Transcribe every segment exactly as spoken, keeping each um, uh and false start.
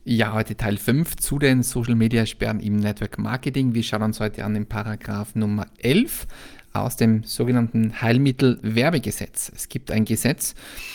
Ja, heute Teil fünf zu den Social Media Sperren im Network Marketing. Wir schauen uns heute an den Paragraph Nummer elf aus dem sogenannten Heilmittelwerbegesetz. Es gibt ein Gesetz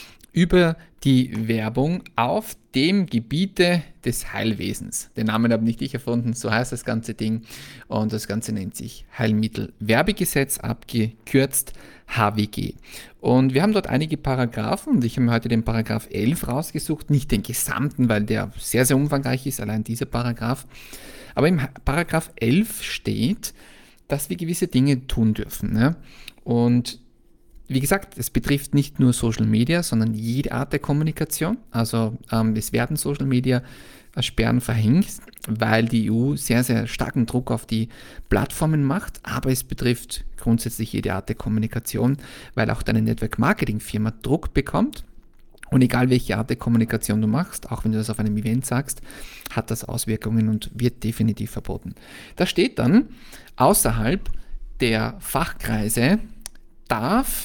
über die Werbung auf dem Gebiete des Heilwesens. Den Namen habe nicht ich erfunden, so heißt das ganze Ding. Und das Ganze nennt sich Heilmittelwerbegesetz, abgekürzt H W G. Und wir haben dort einige Paragraphen und ich habe mir heute den Paragraph elf rausgesucht, nicht den gesamten, weil der sehr, sehr umfangreich ist, allein dieser Paragraph. Aber im Paragraph elf steht, dass wir gewisse Dinge tun dürfen. Ne? Und wie gesagt, es betrifft nicht nur Social Media, sondern jede Art der Kommunikation. Also ähm, es werden Social Media Sperren verhängt, weil die E U sehr, sehr starken Druck auf die Plattformen macht, aber es betrifft grundsätzlich jede Art der Kommunikation, weil auch deine Network-Marketing-Firma Druck bekommt. Und egal welche Art der Kommunikation du machst, auch wenn du das auf einem Event sagst, hat das Auswirkungen und wird definitiv verboten. Da steht dann, außerhalb der Fachkreise darf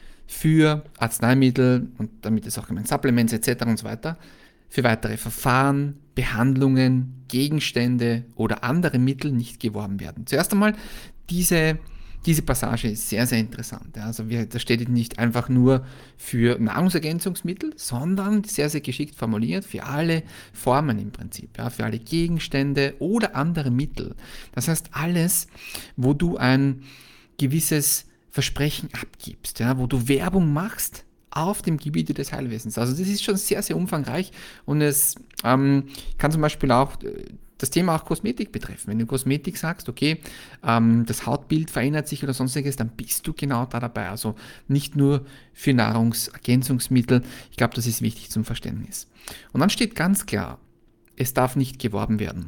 für Arzneimittel und damit ist auch gemeint Supplements et cetera und so weiter, für weitere Verfahren, Behandlungen, Gegenstände oder andere Mittel nicht geworben werden. Zuerst einmal, diese, diese Passage ist sehr, sehr interessant. Also wir, da steht nicht einfach nur für Nahrungsergänzungsmittel, sondern sehr, sehr geschickt formuliert für alle Formen im Prinzip, ja, für alle Gegenstände oder andere Mittel. Das heißt, alles, wo du ein gewisses Versprechen abgibst, ja, wo du Werbung machst auf dem Gebiete des Heilwesens. Also das ist schon sehr, sehr umfangreich und es ähm, kann zum Beispiel auch äh, das Thema auch Kosmetik betreffen. Wenn du Kosmetik sagst, okay, ähm, das Hautbild verändert sich oder sonstiges, dann bist du genau da dabei. Also nicht nur für Nahrungsergänzungsmittel. Ich glaube, das ist wichtig zum Verständnis. Und dann steht ganz klar, es darf nicht geworben werden.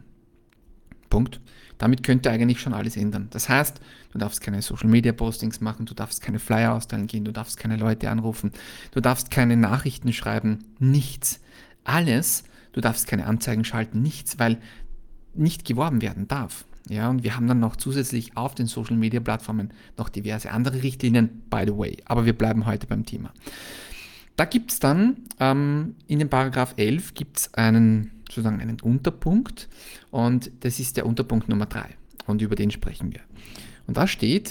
Punkt. Damit könnte eigentlich schon alles ändern. Das heißt, du darfst keine Social-Media-Postings machen, du darfst keine Flyer austeilen gehen, du darfst keine Leute anrufen, du darfst keine Nachrichten schreiben, nichts. Alles, du darfst keine Anzeigen schalten, nichts, weil nicht geworben werden darf. Ja, und wir haben dann noch zusätzlich auf den Social-Media-Plattformen noch diverse andere Richtlinien, by the way. Aber wir bleiben heute beim Thema. Da gibt es dann ähm, in dem Paragraph elf gibt es einen, sozusagen einen Unterpunkt und das ist der Unterpunkt Nummer drei und über den sprechen wir. Und da steht,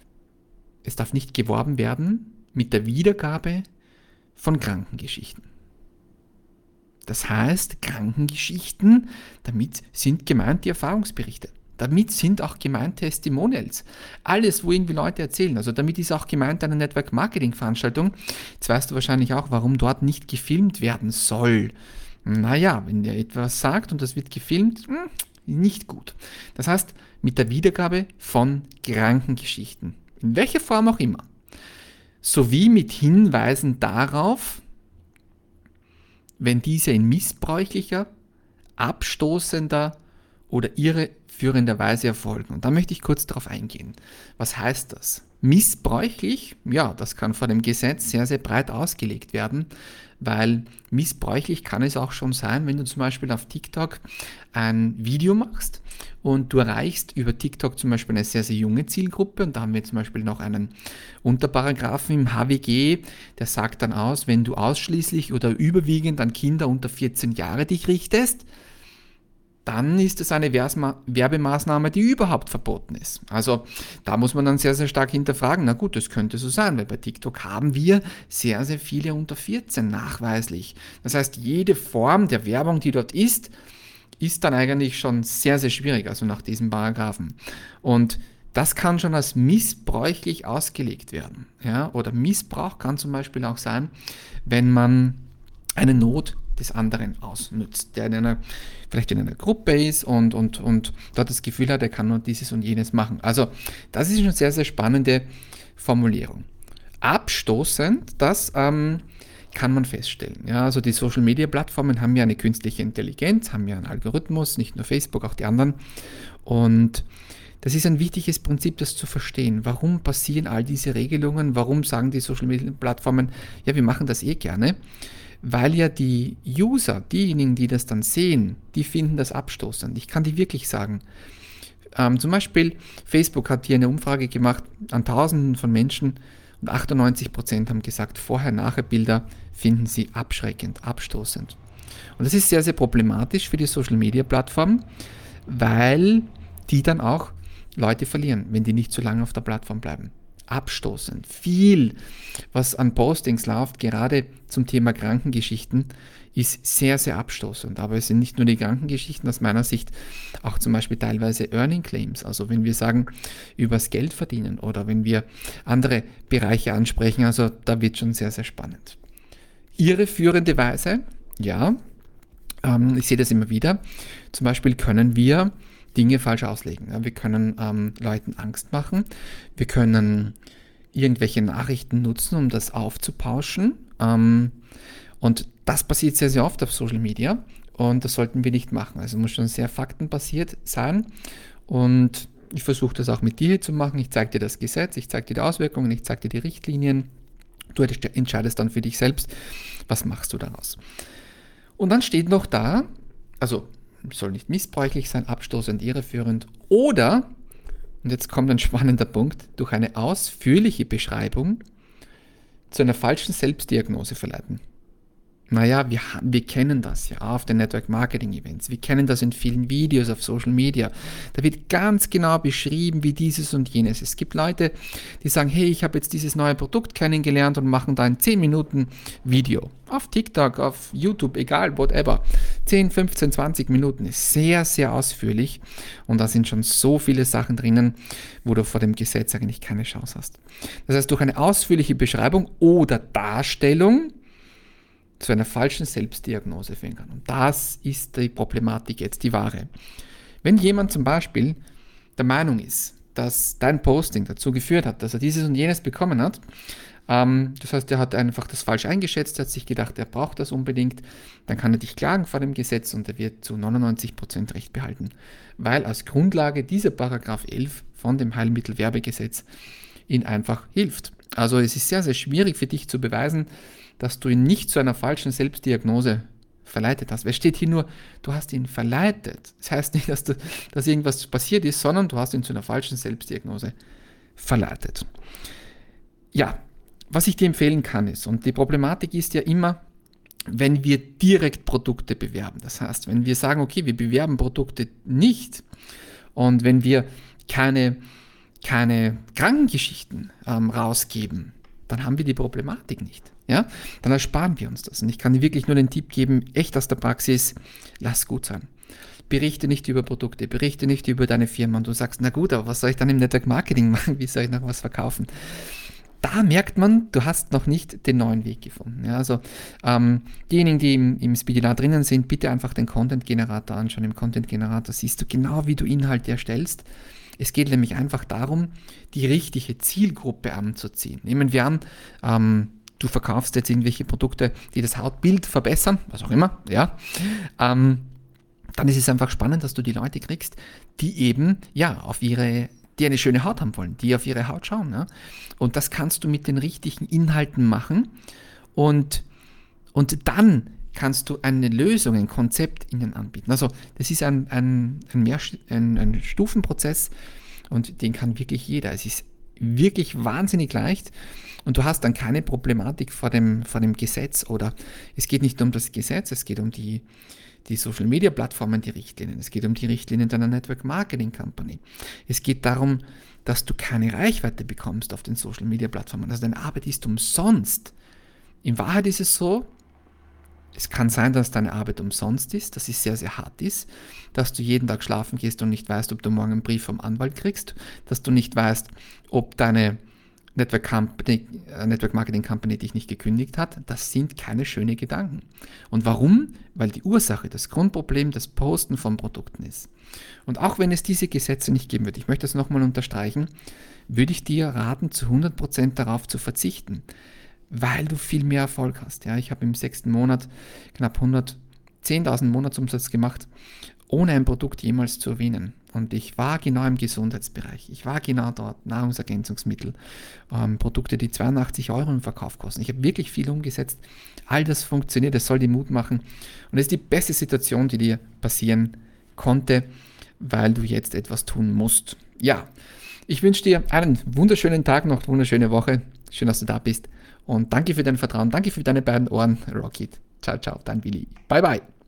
es darf nicht geworben werden mit der Wiedergabe von Krankengeschichten. Das heißt, Krankengeschichten, damit sind gemeint die Erfahrungsberichte. Damit sind auch gemeint Testimonials. Alles, wo irgendwie Leute erzählen. Also damit ist auch gemeint eine Network-Marketing-Veranstaltung. Jetzt weißt du wahrscheinlich auch, warum dort nicht gefilmt werden soll. Naja, wenn der etwas sagt und das wird gefilmt, nicht gut. Das heißt, mit der Wiedergabe von Krankengeschichten. In welcher Form auch immer. Sowie mit Hinweisen darauf, wenn diese in missbräuchlicher, abstoßender oder irreführender Weise erfolgen. Und da möchte ich kurz darauf eingehen. Was heißt das? Missbräuchlich, ja, das kann vor dem Gesetz sehr, sehr breit ausgelegt werden, weil missbräuchlich kann es auch schon sein, wenn du zum Beispiel auf TikTok ein Video machst und du erreichst über TikTok zum Beispiel eine sehr, sehr junge Zielgruppe und da haben wir zum Beispiel noch einen Unterparagraphen im H W G, der sagt dann aus, wenn du ausschließlich oder überwiegend an Kinder unter vierzehn Jahre dich richtest, dann ist es eine Werbemaßnahme, die überhaupt verboten ist. Also da muss man dann sehr, sehr stark hinterfragen, na gut, das könnte so sein, weil bei TikTok haben wir sehr, sehr viele unter vierzehn nachweislich. Das heißt, jede Form der Werbung, die dort ist, ist dann eigentlich schon sehr, sehr schwierig, also nach diesem Paragraphen. Und das kann schon als missbräuchlich ausgelegt werden. Ja? Oder Missbrauch kann zum Beispiel auch sein, wenn man eine Not des anderen ausnutzt, der in einer, vielleicht in einer Gruppe ist und, und, und dort das Gefühl hat, er kann nur dieses und jenes machen. Also das ist eine sehr, sehr spannende Formulierung. Abstoßend, das ähm, kann man feststellen. Ja, also die Social-Media-Plattformen haben ja eine künstliche Intelligenz, haben ja einen Algorithmus, nicht nur Facebook, auch die anderen. Und das ist ein wichtiges Prinzip, das zu verstehen. Warum passieren all diese Regelungen? Warum sagen die Social-Media-Plattformen, ja, wir machen das eh gerne? Weil ja die User, diejenigen, die das dann sehen, die finden das abstoßend. Ich kann dir wirklich sagen, ähm, zum Beispiel Facebook hat hier eine Umfrage gemacht an Tausenden von Menschen und achtundneunzig Prozent haben gesagt, Vorher-Nachher-Bilder finden sie abschreckend, abstoßend. Und das ist sehr, sehr problematisch für die Social-Media-Plattform, weil die dann auch Leute verlieren, wenn die nicht so lange auf der Plattform bleiben. Abstoßend. Viel, was an Postings läuft, gerade zum Thema Krankengeschichten, ist sehr, sehr abstoßend. Aber es sind nicht nur die Krankengeschichten, aus meiner Sicht auch zum Beispiel teilweise Earning Claims. Also wenn wir sagen, übers Geld verdienen oder wenn wir andere Bereiche ansprechen, also da wird schon sehr, sehr spannend. Irreführende Weise, ja, ähm, ich sehe das immer wieder. Zum Beispiel können wir Dinge falsch auslegen. Ja, wir können ähm, Leuten Angst machen. Wir können irgendwelche Nachrichten nutzen, um das aufzupauschen. Ähm, und das passiert sehr, sehr oft auf Social Media und das sollten wir nicht machen. Also muss schon sehr faktenbasiert sein und ich versuche das auch mit dir zu machen. Ich zeige dir das Gesetz, ich zeige dir die Auswirkungen, ich zeige dir die Richtlinien. Du entscheidest dann für dich selbst, was machst du daraus. Und dann steht noch da, also soll nicht missbräuchlich sein, abstoßend, irreführend oder, und jetzt kommt ein spannender Punkt, durch eine ausführliche Beschreibung zu einer falschen Selbstdiagnose verleiten. Naja, wir, wir kennen das ja auf den Network Marketing Events. Wir kennen das in vielen Videos auf Social Media. Da wird ganz genau beschrieben, wie dieses und jenes. Es gibt Leute, die sagen, hey, ich habe jetzt dieses neue Produkt kennengelernt und machen da ein zehn Minuten Video. Auf TikTok, auf YouTube, egal, whatever. zehn, fünfzehn, zwanzig Minuten ist sehr, sehr ausführlich. Und da sind schon so viele Sachen drinnen, wo du vor dem Gesetz eigentlich keine Chance hast. Das heißt, durch eine ausführliche Beschreibung oder Darstellung zu einer falschen Selbstdiagnose führen kann. Und das ist die Problematik jetzt, die wahre. Wenn jemand zum Beispiel der Meinung ist, dass dein Posting dazu geführt hat, dass er dieses und jenes bekommen hat, ähm, das heißt, er hat einfach das falsch eingeschätzt, er hat sich gedacht, er braucht das unbedingt, dann kann er dich klagen vor dem Gesetz und er wird zu neunundneunzig Prozent Recht behalten, weil als Grundlage dieser Paragraph elf von dem Heilmittelwerbegesetz ihn einfach hilft. Also es ist sehr, sehr schwierig für dich zu beweisen, dass du ihn nicht zu einer falschen Selbstdiagnose verleitet hast. Es steht hier nur, du hast ihn verleitet. Das heißt nicht, dass, du, dass irgendwas passiert ist, sondern du hast ihn zu einer falschen Selbstdiagnose verleitet. Ja, was ich dir empfehlen kann ist, und die Problematik ist ja immer, wenn wir direkt Produkte bewerben. Das heißt, wenn wir sagen, okay, wir bewerben Produkte nicht und wenn wir keine, keine Krankengeschichten ähm, rausgeben, dann haben wir die Problematik nicht. Ja? Dann ersparen wir uns das. Und ich kann dir wirklich nur den Tipp geben, echt aus der Praxis, lass gut sein. Berichte nicht über Produkte, berichte nicht über deine Firma und du sagst, na gut, aber was soll ich dann im Network Marketing machen? Wie soll ich noch was verkaufen? Da merkt man, du hast noch nicht den neuen Weg gefunden. Ja, also ähm, diejenigen, die im, im Speedilar drinnen sind, bitte einfach den Content-Generator anschauen. Im Content-Generator siehst du genau, wie du Inhalte erstellst. Es geht nämlich einfach darum, die richtige Zielgruppe anzuziehen. Nehmen wir an, ähm, du verkaufst jetzt irgendwelche Produkte, die das Hautbild verbessern, was auch immer, ja, ähm, dann ist es einfach spannend, dass du die Leute kriegst, die eben, ja, auf ihre, die eine schöne Haut haben wollen, die auf ihre Haut schauen, ja, und das kannst du mit den richtigen Inhalten machen und, und dann kannst du eine Lösung, ein Konzept ihnen anbieten. Also das ist ein, ein, ein, mehr, ein, ein Stufenprozess und den kann wirklich jeder. Es ist wirklich wahnsinnig leicht und du hast dann keine Problematik vor dem, vor dem Gesetz oder es geht nicht um das Gesetz, es geht um die, die Social Media Plattformen, die Richtlinien, es geht um die Richtlinien deiner Network Marketing Company. Es geht darum, dass du keine Reichweite bekommst auf den Social Media Plattformen. Also deine Arbeit ist umsonst. In Wahrheit ist es so, es kann sein, dass deine Arbeit umsonst ist, dass es sehr, sehr hart ist, dass du jeden Tag schlafen gehst und nicht weißt, ob du morgen einen Brief vom Anwalt kriegst, dass du nicht weißt, ob deine Network, Company, Network Marketing Company dich nicht gekündigt hat. Das sind keine schönen Gedanken. Und warum? Weil die Ursache, das Grundproblem das Posten von Produkten ist. Und auch wenn es diese Gesetze nicht geben würde, ich möchte das nochmal unterstreichen, würde ich dir raten, zu hundert Prozent darauf zu verzichten, weil du viel mehr Erfolg hast. Ja, ich habe im sechsten Monat knapp hundertzehntausend Monatsumsatz gemacht, ohne ein Produkt jemals zu erwähnen. Und ich war genau im Gesundheitsbereich. Ich war genau dort, Nahrungsergänzungsmittel, ähm, Produkte, die zweiundachtzig Euro im Verkauf kosten. Ich habe wirklich viel umgesetzt. All das funktioniert, das soll dir Mut machen. Und das ist die beste Situation, die dir passieren konnte, weil du jetzt etwas tun musst. Ja, ich wünsche dir einen wunderschönen Tag noch, wunderschöne Woche. Schön, dass du da bist. Und danke für dein Vertrauen, danke für deine beiden Ohren, Rocky. Ciao, ciao, dein Willi. Bye, bye.